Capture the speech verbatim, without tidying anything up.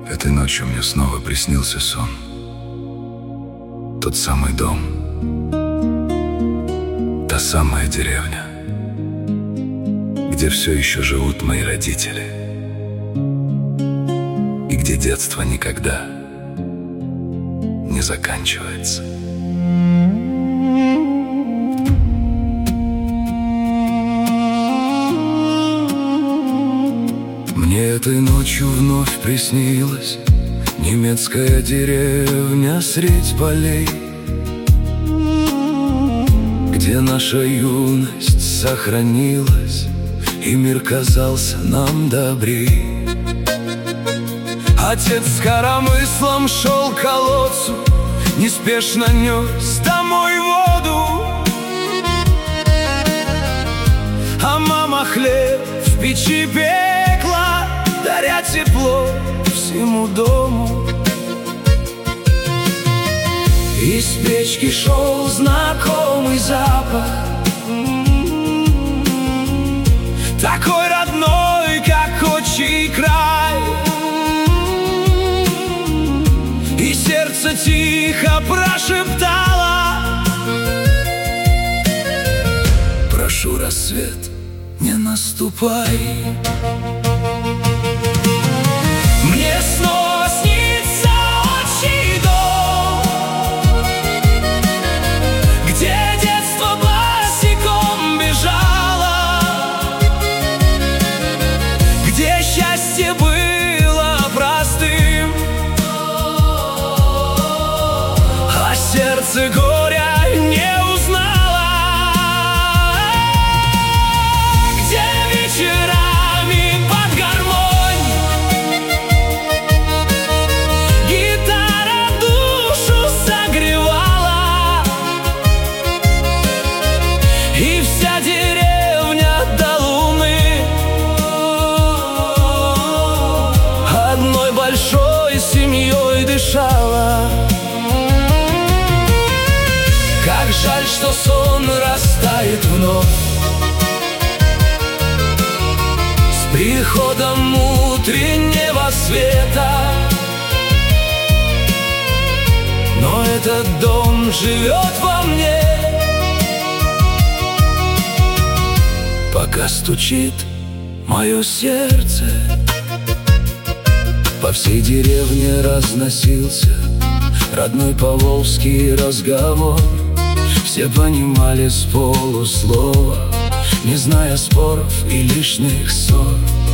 Этой ночью мне снова приснился сон. Тот самый дом, та самая деревня, где все еще живут мои родители, и где детство никогда не заканчивается. Мне этой ночью вновь приснилась немецкая деревня средь полей, где наша юность сохранилась, и мир казался нам добрей. Отец с коромыслом шел к колодцу, неспешно нес домой воду, а мама хлеб в печи пекла, даря тепло всему дому. Из печки шел знакомый запах, такой родной, как отчий край. И сердце тихо прошептало: прошу, рассвет, не наступай. Мне снова снится отчий дом, где детство босиком бежало, где счастье было простым, а сердце горя не узнало, где вечерами под гармонь гитара душу согревала, и вся деревня до луны одной большой семьей дышала. Как жаль, что сон растает вновь с приходом утреннего света, но этот дом живет во мне, пока стучит мое сердце. По всей деревне разносился родной поволжский разговор. Все понимали с полуслова, не зная споров и лишних ссор.